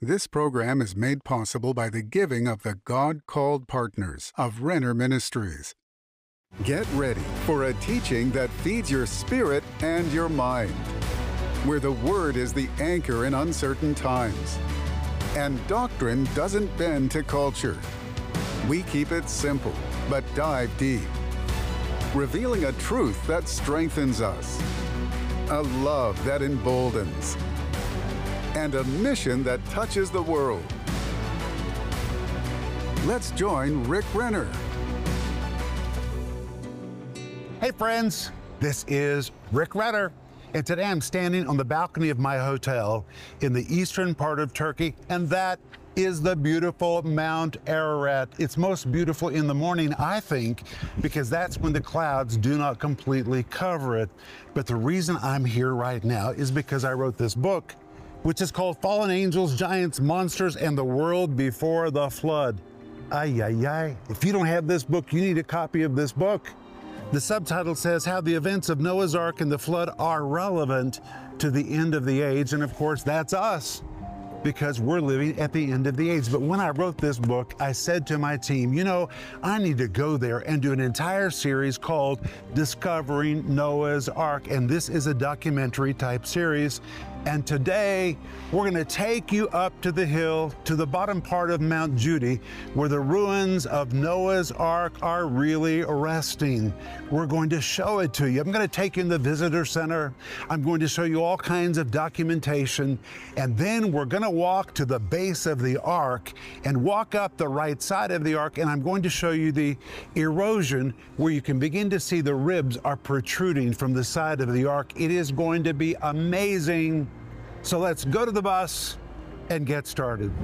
This program is made possible by the giving of the God-called partners of Renner Ministries. Get ready for a teaching that feeds your spirit and your mind, where the Word is the anchor in uncertain times, and doctrine doesn't bend to culture. We keep it simple, but dive deep, revealing a truth that strengthens us, a love that emboldens, and a mission that touches the world. Let's join Rick Renner. Hey friends, this is Rick Renner, and today I'm standing on the balcony of my hotel in the eastern part of Turkey, and that is the beautiful Mount Ararat. It's most beautiful in the morning, I think, because that's when the clouds do not completely cover it. But the reason I'm here right now is because I wrote this book, which is called Fallen Angels, Giants, Monsters, and the World Before the Flood. Ay, ay, ay. If you don't have this book, you need a copy of this book. The subtitle says how the events of Noah's Ark and the flood are relevant to the end of the age. And of course, that's us, because we're living at the end of the age. But when I wrote this book, I said to my team, you know, I need to go there and do an entire series called Discovering Noah's Ark. And this is a documentary type series. And today, we're going to take you up to the hill, to the bottom part of Mount Judy, where the ruins of Noah's Ark are really resting. We're going to show it to you. I'm going to take you in the visitor center. I'm going to show you all kinds of documentation. And then we're going to walk to the base of the Ark and walk up the right side of the Ark. And I'm going to show you the erosion where you can begin to see the ribs are protruding from the side of the Ark. It is going to be amazing. So let's go to the bus and get started.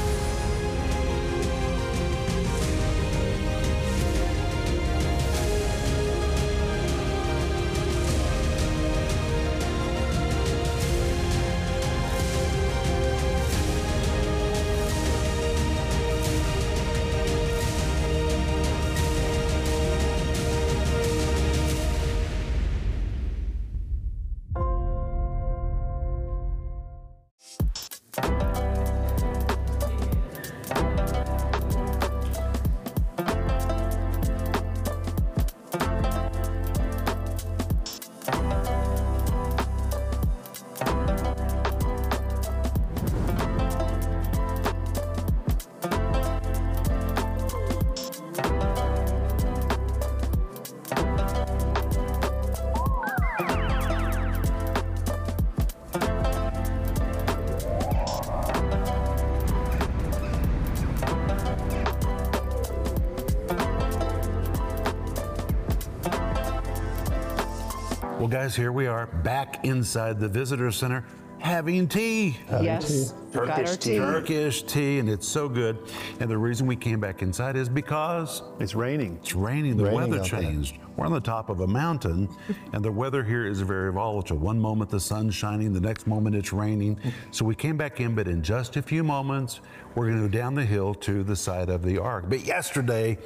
Well, guys, here we are back inside the visitor center having tea. Yes, Turkish tea. Turkish tea, and it's so good. And the reason we came back inside is because it's raining. It's raining. The weather changed. We're on the top of a mountain, and the weather here is very volatile. One moment the sun's shining, the next moment it's raining. So we came back in, but in just a few moments, we're going to go down the hill to the side of the Ark. But yesterday,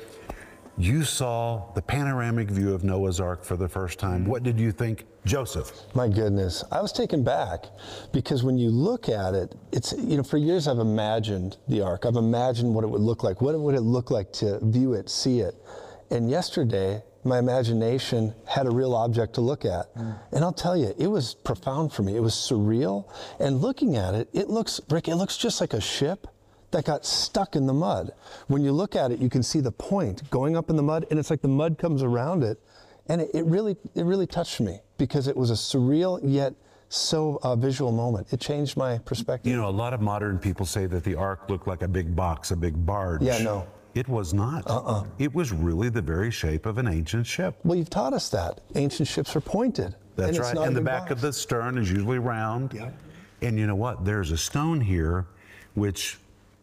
you saw the panoramic view of Noah's Ark for the first time. What did you think, Joseph? My goodness, I was taken back because when you look at it, it's, you know, for years I've imagined the Ark. I've imagined what it would look like. What would it look like to view it, see it? And yesterday, my imagination had a real object to look at. And I'll tell you, it was profound for me. It was surreal. And looking at it, it looks, Rick, it looks just like a ship that got stuck in the mud. When you look at it, you can see the point going up in the mud, and it's like the mud comes around it. And it really touched me because it was a surreal yet so visual moment. It changed my perspective. You know, a lot of modern people say that the Ark looked like a big box, a big barge. Yeah, no. It was not. It was really the very shape of an ancient ship. Well, you've taught us that. Ancient ships are pointed. That's right. And the back of the stern is usually round. Yeah. And you know what? There's a stone here which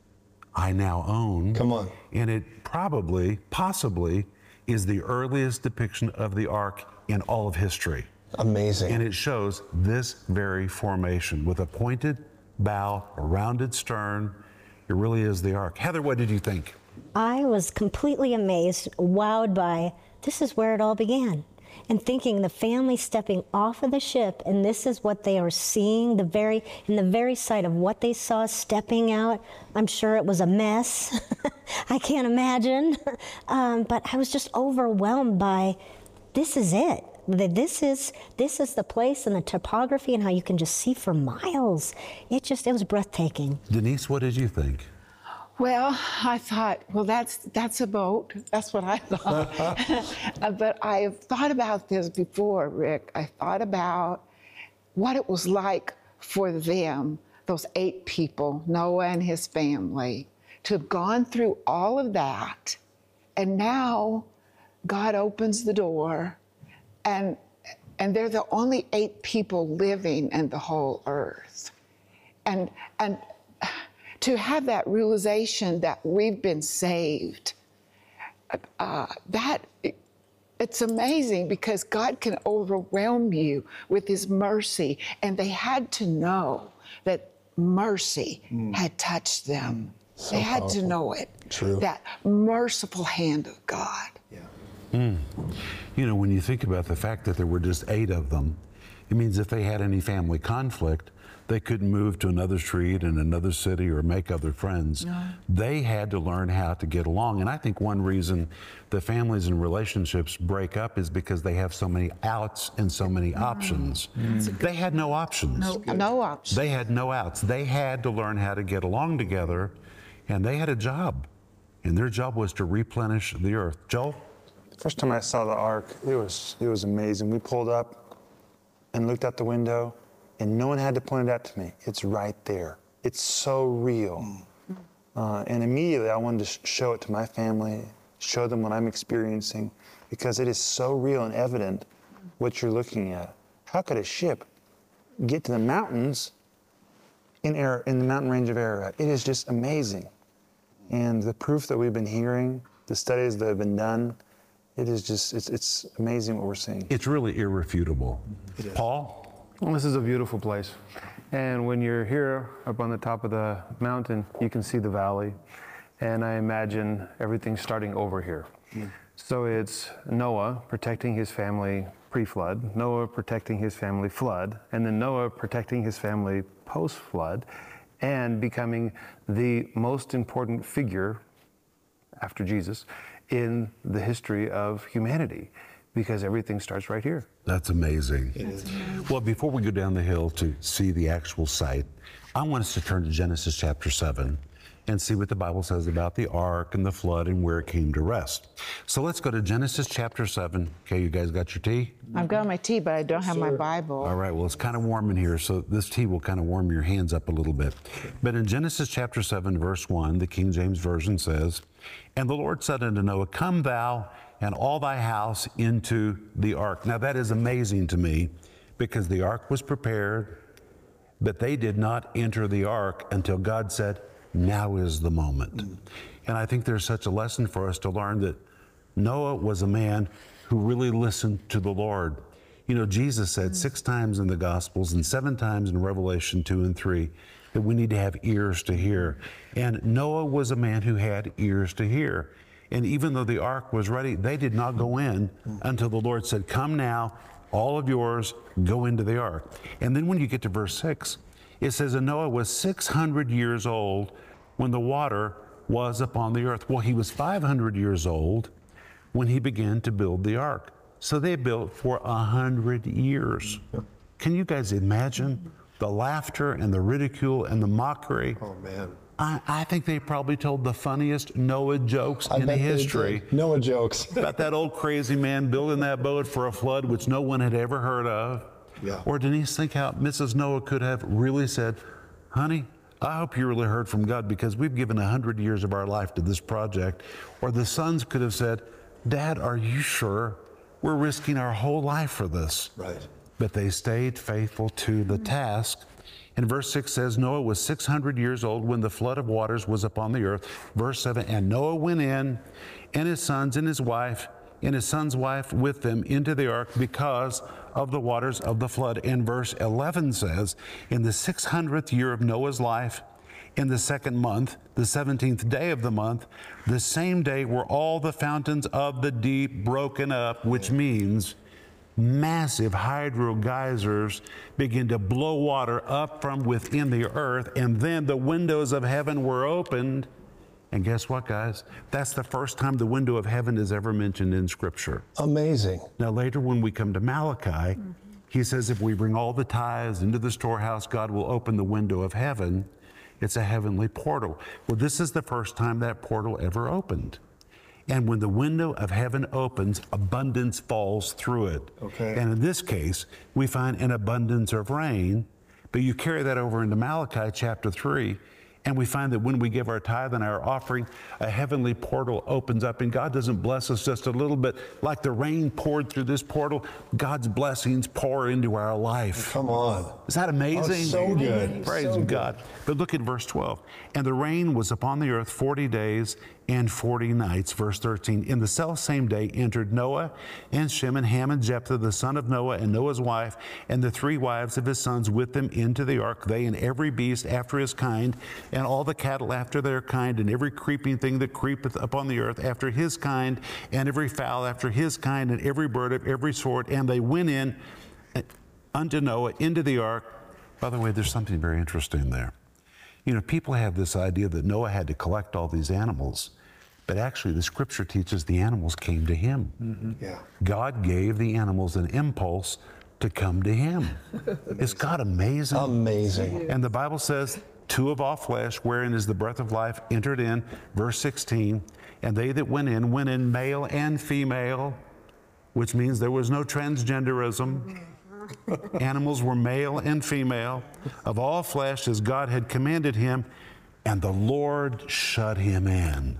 I now own. Come on. And it possibly, is the earliest depiction of the Ark in all of history. Amazing. And it shows this very formation with a pointed bow, a rounded stern. It really is the Ark. Heather, what did you think? I was completely amazed, wowed by, this is where it all began. and thinking the family stepping off of the ship, and this is what they are seeing, in the very sight of what they saw stepping out. I'm sure it was a mess. I can't imagine. But I was just overwhelmed by, this is it. This is the place and the topography and how you can just see for miles. It was breathtaking. Denise, what did you think? Well, I thought, well, that's a boat. That's what I thought. But I've thought about this before, Rick. I thought about what it was like for them, those 8 people, Noah and his family, to have gone through all of that. And now God opens the door, and they're the only 8 people living in the whole earth. And to have that realization that we've been saved, it's amazing, because God can overwhelm you with his mercy, and they had to know that mercy had touched them. So they had powerful. to know it. True. That merciful hand of God. You know, when you think about the fact that there were just 8 of them, it means if they had any family conflict, they couldn't move to another street in another city or make other friends. No. They had to learn how to get along. And I think one reason the families and relationships break up is because they have so many outs and so many options. They had no options. No options. They had no outs. They had to learn how to get along together, and they had a job. And their job was to replenish the earth. Joel? The first time I saw the ark, it was amazing. We pulled up and looked out the window, and no one had to point it out to me. It's right there. It's so real. And immediately I wanted to show it to my family, show them what I'm experiencing, because it is so real and evident what you're looking at. How could a ship get to the mountains in the mountain range of Ararat? It is just amazing. And the proof that we've been hearing, the studies that have been done, it is just, it's amazing what we're seeing. It's really irrefutable. Paul? Well, this is a beautiful place. And when you're here up on the top of the mountain, you can see the valley. And I imagine everything starting over here. So it's Noah protecting his family pre-flood, Noah protecting his family flood, and then Noah protecting his family post-flood, and becoming the most important figure after Jesus in the history of humanity, because everything starts right here. That's amazing. Well, before we go down the hill to see the actual site, I want us to turn to Genesis chapter 7 and see what the Bible says about the ark and the flood and where it came to rest. So let's go to Genesis chapter 7. Okay, you guys got your tea? I've got my tea, but I don't have my Bible. All right, well, it's kind of warm in here, so this tea will kind of warm your hands up a little bit. But in Genesis chapter 7, verse 1, the King James Version says, "And the Lord said unto Noah, Come thou and all thy house into the ark." Now that is amazing to me, because the ark was prepared, but they did not enter the ark until God said, now is the moment. And I think there's such a lesson for us to learn, that Noah was a man who really listened to the Lord. You know, Jesus said 6 times in the Gospels and 7 times in Revelation 2 and 3 that we need to have ears to hear. And Noah was a man who had ears to hear. And even though the ark was ready, they did not go in until the Lord said, come now, all of yours, go into the ark. And then when you get to verse 6, it says, and Noah was 600 years old when the water was upon the earth. Well, he was 500 years old when he began to build the ark. So they built for 100 years. Can you guys imagine the laughter and the ridicule and the mockery? Oh, man. I think they probably told the funniest Noah jokes in history. Noah jokes. About that old crazy man building that boat for a flood which no one had ever heard of. Yeah. Or Denise, think how Mrs. Noah could have really said, honey, I hope you really heard from God, because we've given 100 years of our life to this project. Or the sons could have said, Dad, are you sure? We're risking our whole life for this. Right. But they stayed faithful to the task. And verse 6 says, Noah was 600 years old when the flood of waters was upon the earth. Verse 7, and Noah went in, and his sons and his wife, and his son's wife with them into the ark, because of the waters of the flood. And verse 11 says, in the 600th year of Noah's life, in the 2nd month, the 17th day of the month, the same day were all the fountains of the deep broken up, which means massive hydro geysers begin to blow water up from within the earth, and then the windows of heaven were opened. And guess what, guys? That's the first time the window of heaven is ever mentioned in Scripture. Amazing. Now, later when we come to Malachi, he says if we bring all the tithes into the storehouse, God will open the window of heaven. It's a heavenly portal. Well, this is the first time that portal ever opened. And when the window of heaven opens, abundance falls through it. Okay. And in this case, we find an abundance of rain. But you carry that over into Malachi chapter 3, and we find that when we give our tithe and our offering, a heavenly portal opens up, and God doesn't bless us just a little bit. Like the rain poured through this portal, God's blessings pour into our life. Come on. Is that amazing? Oh, so good. Praise So God. But look at verse 12. And the rain was upon the earth 40 days and 40 nights. Verse 13. In the selfsame day entered Noah and Shem and Ham and Jephthah, the son of Noah, and Noah's wife, and the 3 wives of his sons with them into the ark, they and every beast after his kind, and all the cattle after their kind, and every creeping thing that creepeth upon the earth after his kind, and every fowl after his kind, and every bird of every sort. And they went in unto Noah into the ark. By the way, there's something very interesting there. You know, people have this idea that Noah had to collect all these animals, but actually the scripture teaches the animals came to him. Mm-hmm. Yeah. God gave the animals an impulse to come to him. Is God amazing? Amazing. And the Bible says, 2 of all flesh, wherein is the breath of life, entered in, verse 16, and they that went in male and female, which means there was no transgenderism. Animals were male and female, of all flesh, as God had commanded him, and the Lord shut him in.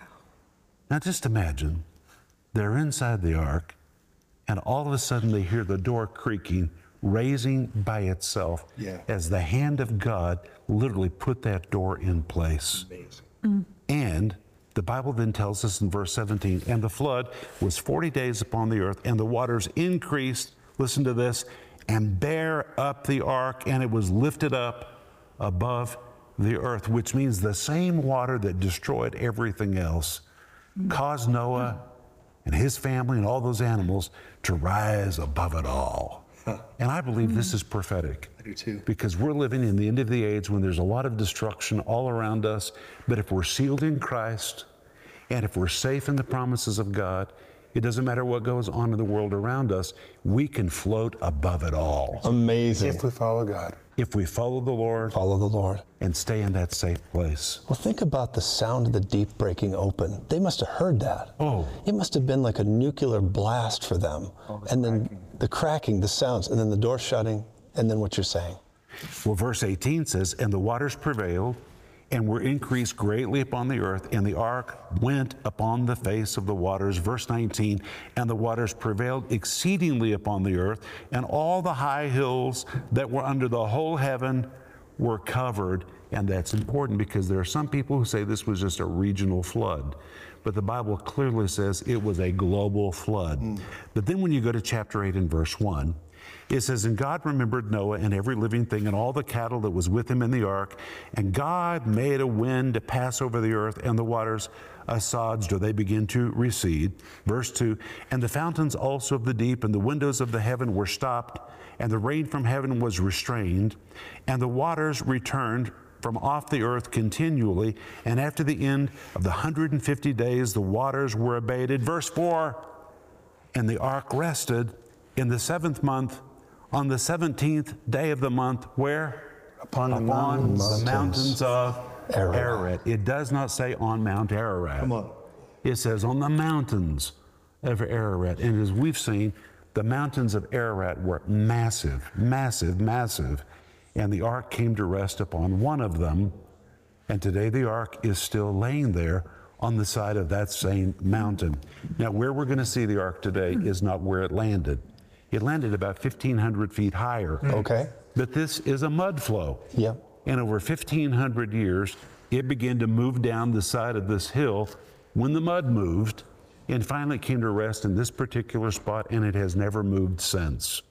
Now just imagine, they're inside the ark, and all of a sudden they hear the door creaking, raising by itself, as the hand of God literally put that door in place. Amazing. And the Bible then tells us in verse 17, and the flood was 40 days upon the earth, and the waters increased, listen to this, and bear up the ark, and it was lifted up above the earth, which means the same water that destroyed everything else caused Noah and his family and all those animals to rise above it all. And I believe this is prophetic. I do too. Because we're living in the end of the age when there's a lot of destruction all around us. But if we're sealed in Christ, and if we're safe in the promises of God, it doesn't matter what goes on in the world around us, we can float above it all. Amazing. If we follow God. If we follow the Lord. Follow the Lord. And stay in that safe place. Well, think about the sound of the deep breaking open. They must have heard that. Oh. It must have been like a nuclear blast for them. And then the cracking, the sounds, and then the door shutting, and then what you're saying. Well, verse 18 says, and the waters prevailed, and were increased greatly upon the earth, and the ark went upon the face of the waters. Verse 19, and the waters prevailed exceedingly upon the earth, and all the high hills that were under the whole heaven were covered. And that's important because there are some people who say this was just a regional flood. But the Bible clearly says it was a global flood. But then when you go to chapter 8 and verse 1, it says, and God remembered Noah and every living thing and all the cattle that was with him in the ark. And God made a wind to pass over the earth, and the waters assuaged, or they begin to recede. Verse 2, and the fountains also of the deep and the windows of the heaven were stopped, and the rain from heaven was restrained, and the waters returned from off the earth continually. And after the end of the 150 days, the waters were abated. Verse 4, and the ark rested in the 7th month, on the 17th day of the month, where? Upon the mountains of Ararat. Ararat. It does not say on Mount Ararat. Come on. It says on the mountains of Ararat. And as we've seen, the mountains of Ararat were massive, massive, massive. And the ark came to rest upon one of them. And today the ark is still laying there on the side of that same mountain. Now, where we're going to see the ark today is not where it landed. It landed about 1,500 feet higher. Okay. But this is a mud flow. Yep. And over 1,500 years, it began to move down the side of this hill when the mud moved, and finally it came to rest in this particular spot, and it has never moved since.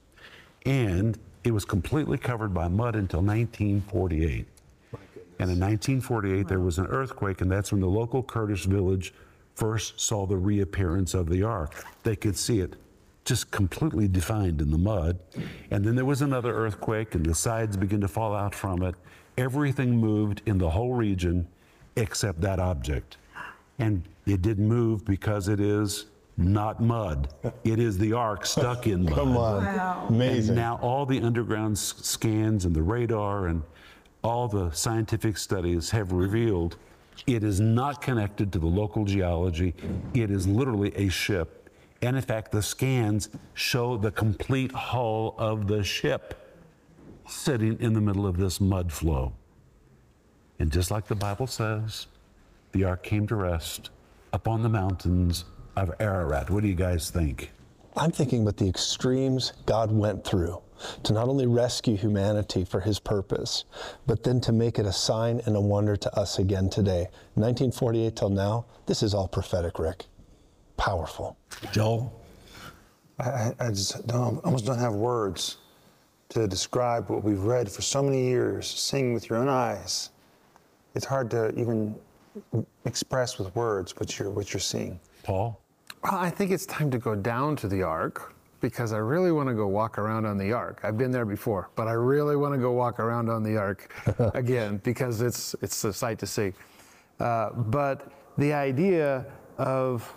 And it was completely covered by mud until 1948. And in 1948, there was an earthquake, and that's when the local Kurdish village first saw the reappearance of the ark. They could see it just completely defined in the mud. And then there was another earthquake, and the sides began to fall out from it. Everything moved in the whole region except that object. And it didn't move because it is not mud. It is the ark stuck in mud. Come on. Wow. Amazing. And now all the underground scans and the radar and all the scientific studies have revealed it is not connected to the local geology. It is literally a ship. And in fact, the scans show the complete hull of the ship sitting in the middle of this mud flow. And just like the Bible says, the ark came to rest upon the mountains of Ararat. What do you guys think? I'm thinking about the extremes God went through to not only rescue humanity for his purpose, but then to make it a sign and a wonder to us again today. 1948 till now, this is all prophetic, Rick. Powerful. Joel? I just almost don't have words to describe what we've read for so many years, seeing with your own eyes. It's hard to even express with words what you're seeing. Paul? Well, I think it's time to go down to the ark because I really want to go walk around on the ark. I've been there before, but I really want to go walk around on the ark again because it's a sight to see. But the idea of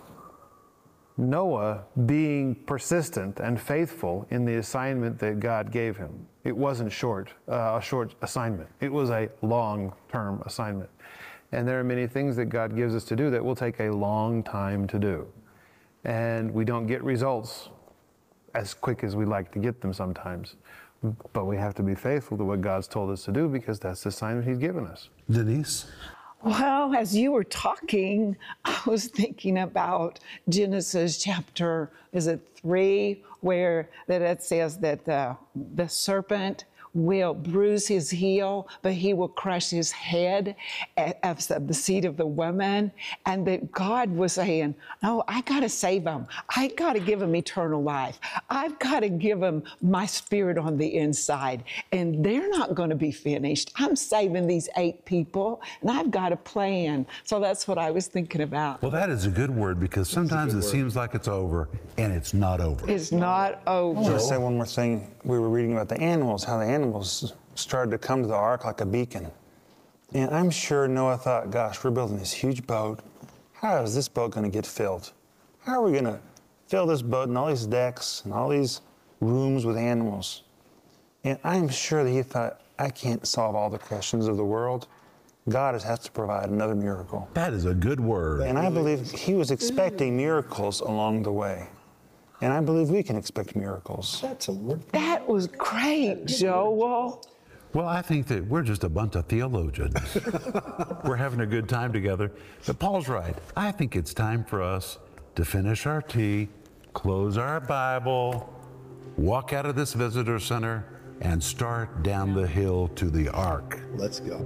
Noah being persistent and faithful in the assignment that God gave him. It wasn't a short assignment. It was a long-term assignment. And there are many things that God gives us to do that will take a long time to do. And we don't get results as quick as we like to get them sometimes. But we have to be faithful to what God's told us to do because that's the assignment he's given us. Denise? Well, as you were talking, I was thinking about Genesis chapter, is it 3, where that it says that the serpent will bruise his heel, but he will crush his head as the seed of the woman. And that God was saying, no, I got to save them. I got to give them eternal life. I've got to give them my spirit on the inside. And they're not going to be finished. I'm saving these 8 people, and I've got a plan. So that's what I was thinking about. Well, that is a good word because sometimes it seems like it's over, and it's not over. It's not over. I want to say one more thing. We were reading about the animals, how the animals started to come to the ark like a beacon. And I'm sure Noah thought, gosh, we're building this huge boat. How is this boat going to get filled? How are we going to fill this boat and all these decks and all these rooms with animals? And I'm sure that he thought, I can't solve all the questions of the world. God has to provide another miracle. That is a good word. And I believe he was expecting miracles along the way. And I believe we can expect miracles. That's a word. That was great, Joel. Well, I think that we're just a bunch of theologians. We're having a good time together. But Paul's right. I think it's time for us to finish our tea, close our Bible, walk out of this visitor center, and start down the hill to the ark. Let's go.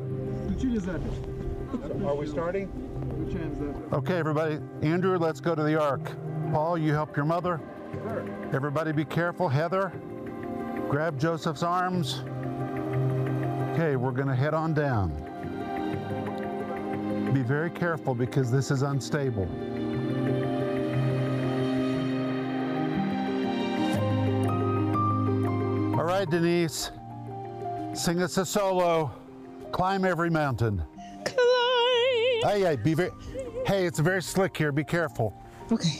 Are we starting? Okay, everybody. Andrew, let's go to the ark. Paul, you help your mother. Sure. Everybody be careful. Heather, grab Joseph's arms. Okay, we're going to head on down. Be very careful because this is unstable. All right, Denise, sing us a solo. Climb every mountain. Climb. Hey, hey, it's very slick here. Be careful. Okay.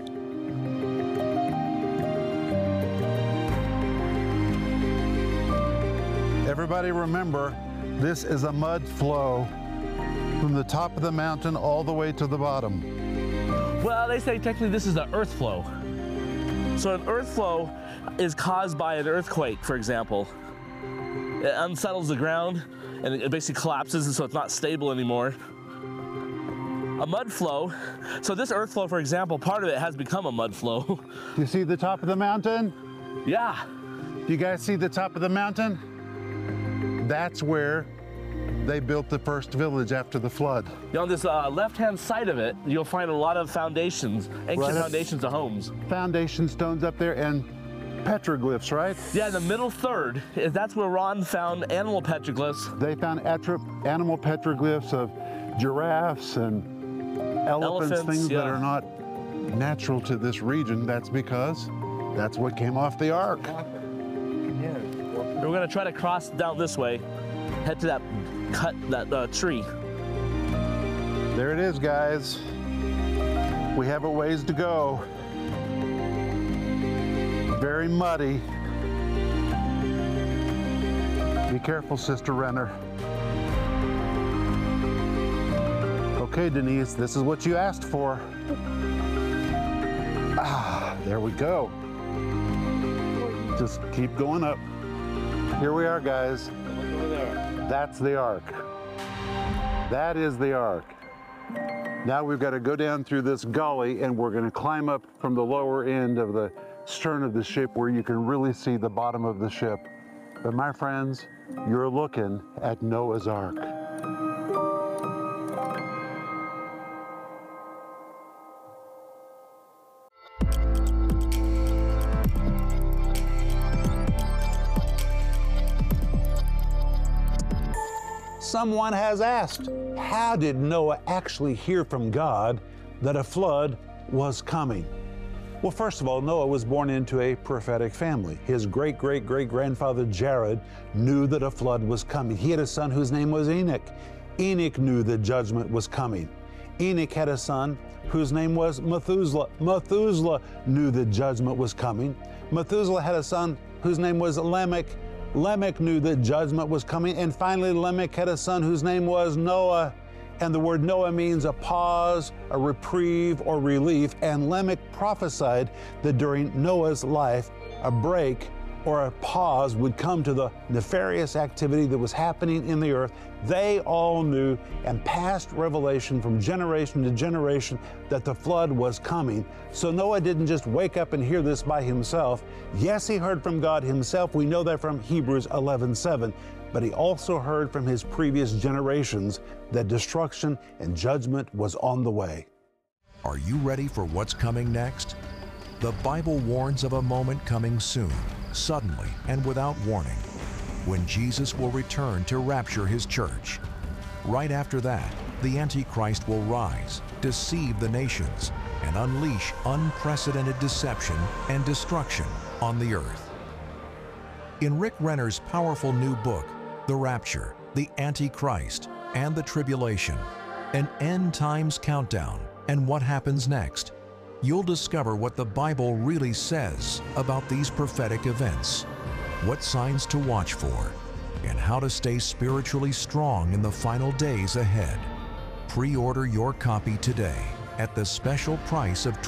Everybody remember, this is a mud flow from the top of the mountain all the way to the bottom. Well, they say technically this is an earth flow. So an earth flow is caused by an earthquake, for example. It unsettles the ground and it basically collapses, and so it's not stable anymore. A mud flow, so this earth flow, for example, part of it has become a mud flow. Do you see the top of the mountain? Yeah. Do you guys see the top of the mountain? That's where they built the first village after the flood. On this left-hand side of it, you'll find a lot of foundations, ancient foundations of homes. Foundation stones up there and petroglyphs, right? Yeah, in the middle third, that's where Ron found animal petroglyphs. They found animal petroglyphs of giraffes and elephants, things that are not natural to this region. That's because That's what came off the ark. We're gonna try to cross down this way, head to that tree. There it is, guys. We have a ways to go. Very muddy. Be careful, Sister Renner. Okay, Denise, this is what you asked for. There we go. Just keep going up. Here we are, guys. That's the ark. That is the ark. Now we've got to go down through this gully, and we're going to climb up from the lower end of the stern of the ship where you can really see the bottom of the ship. But my friends, you're looking at Noah's Ark. Someone has asked, how did Noah actually hear from God that a flood was coming? Well, first of all, Noah was born into a prophetic family. His great-great-great-grandfather Jared knew that a flood was coming. He had a son whose name was Enoch. Enoch knew that judgment was coming. Enoch had a son whose name was Methuselah. Methuselah knew that judgment was coming. Methuselah had a son whose name was Lamech. Lamech knew that judgment was coming. And finally, Lamech had a son whose name was Noah. And the word Noah means a pause, a reprieve, or relief. And Lamech prophesied that during Noah's life, a break or a pause would come to the nefarious activity that was happening in the earth. They all knew and passed revelation from generation to generation that the flood was coming. So Noah didn't just wake up and hear this by himself. Yes, he heard from God himself. We know that from Hebrews 11:7. But he also heard from his previous generations that destruction and judgment was on the way. Are you ready for what's coming next? The Bible warns of a moment coming soon, suddenly and without warning, when Jesus will return to rapture his church. Right after that, the Antichrist will rise, deceive the nations, and unleash unprecedented deception and destruction on the earth. In Rick Renner's powerful new book, The Rapture, the Antichrist, and the Tribulation, an end times countdown and what happens next, you'll discover what the Bible really says about these prophetic events, what signs to watch for, and how to stay spiritually strong in the final days ahead. Pre-order your copy today at the special price of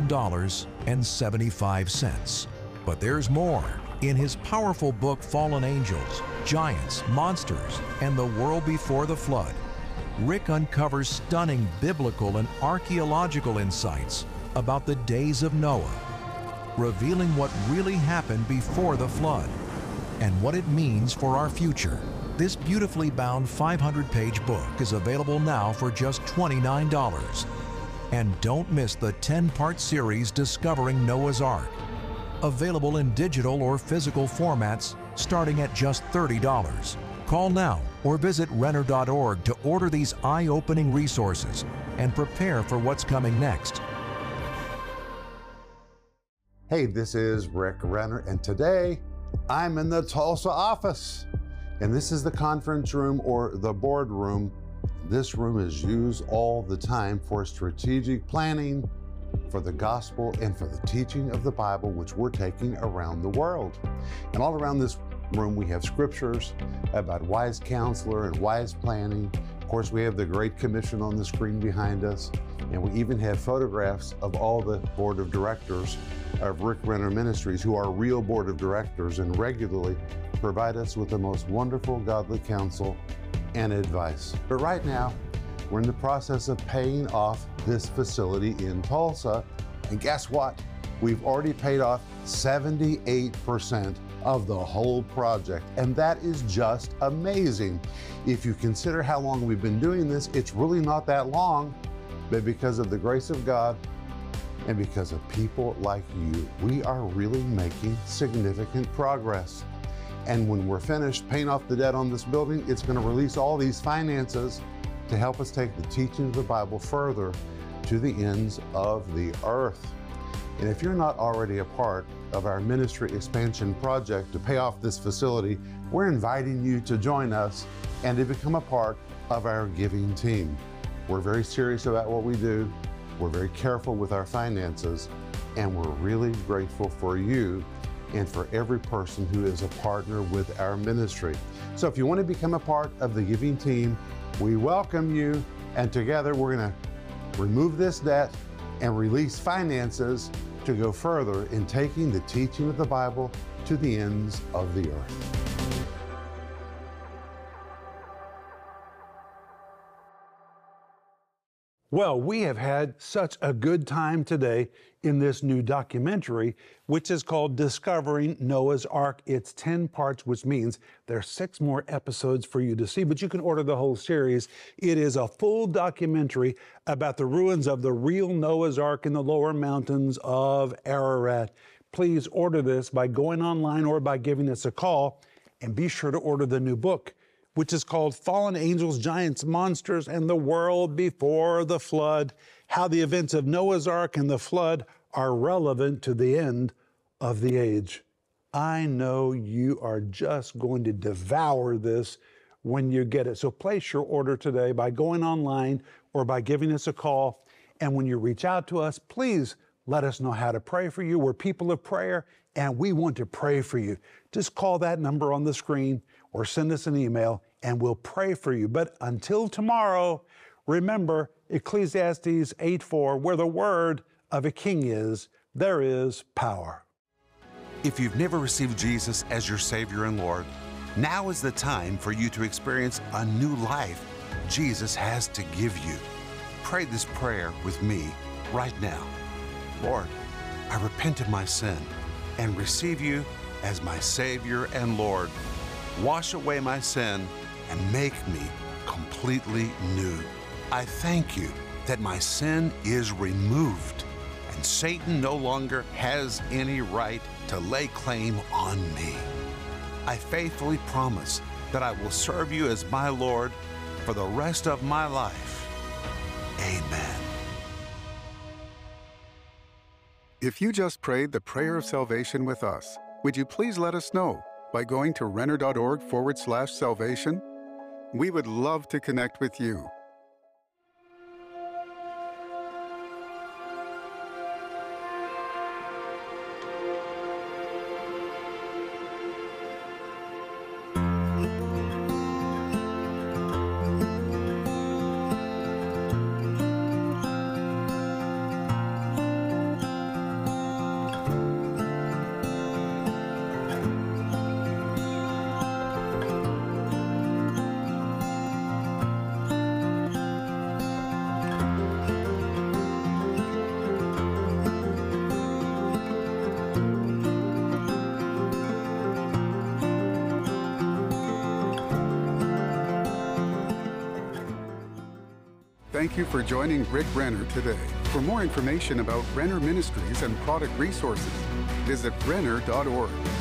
$21.75. But there's more. In his powerful book, Fallen Angels, Giants, Monsters, and the World Before the Flood, Rick uncovers stunning biblical and archaeological insights about the days of Noah, revealing what really happened before the flood and what it means for our future. This beautifully bound 500-page book is available now for just $29. And don't miss the 10-part series Discovering Noah's Ark, available in digital or physical formats starting at just $30. Call now or visit Renner.org to order these eye-opening resources and prepare for what's coming next. Hey, this is Rick Renner, and today I'm in the Tulsa office. And this is the conference room or the boardroom. This room is used all the time for strategic planning, for the gospel, and for the teaching of the Bible, which we're taking around the world. And all around this room, we have scriptures about wise counselor and wise planning. Of course, we have the Great Commission on the screen behind us, and we even have photographs of all the board of directors of Rick Renner Ministries, who are real board of directors and regularly provide us with the most wonderful godly counsel and advice. But right now, we're in the process of paying off this facility in Tulsa, and guess what? We've already paid off 78% of the whole project, and that is just amazing. If you consider how long we've been doing this, it's really not that long, but because of the grace of God and because of people like you, we are really making significant progress. And when we're finished paying off the debt on this building, it's going to release all these finances to help us take the teaching of the Bible further to the ends of the earth. And if you're not already a part of our ministry expansion project to pay off this facility, we're inviting you to join us and to become a part of our giving team. We're very serious about what we do. We're very careful with our finances, and we're really grateful for you and for every person who is a partner with our ministry. So if you want to become a part of the giving team, we welcome you, and together we're going to remove this debt and release finances to go further in taking the teaching of the Bible to the ends of the earth. Well, we have had such a good time today in this new documentary, which is called Discovering Noah's Ark. It's 10 parts, which means there's 6 more episodes for you to see, but you can order the whole series. It is a full documentary about the ruins of the real Noah's Ark in the lower mountains of Ararat. Please order this by going online or by giving us a call, and be sure to order the new book, which is called Fallen Angels, Giants, Monsters, and the World Before the Flood, how the events of Noah's Ark and the flood are relevant to the end of the age. I know you are just going to devour this when you get it. So place your order today by going online or by giving us a call. And when you reach out to us, please let us know how to pray for you. We're people of prayer, and we want to pray for you. Just call that number on the screen or send us an email, and we'll pray for you. But until tomorrow, remember Ecclesiastes 8:4, where the word of a king is, there is power. If you've never received Jesus as your Savior and Lord, now is the time for you to experience a new life Jesus has to give you. Pray this prayer with me right now. Lord, I repent of my sin and receive you as my Savior and Lord. Wash away my sin and make me completely new. I thank you that my sin is removed and Satan no longer has any right to lay claim on me. I faithfully promise that I will serve you as my Lord for the rest of my life. Amen. If you just prayed the prayer of salvation with us, would you please let us know by going to renner.org/salvation? We would love to connect with you. Thank you for joining Rick Renner today. For more information about Renner Ministries and product resources, visit renner.org.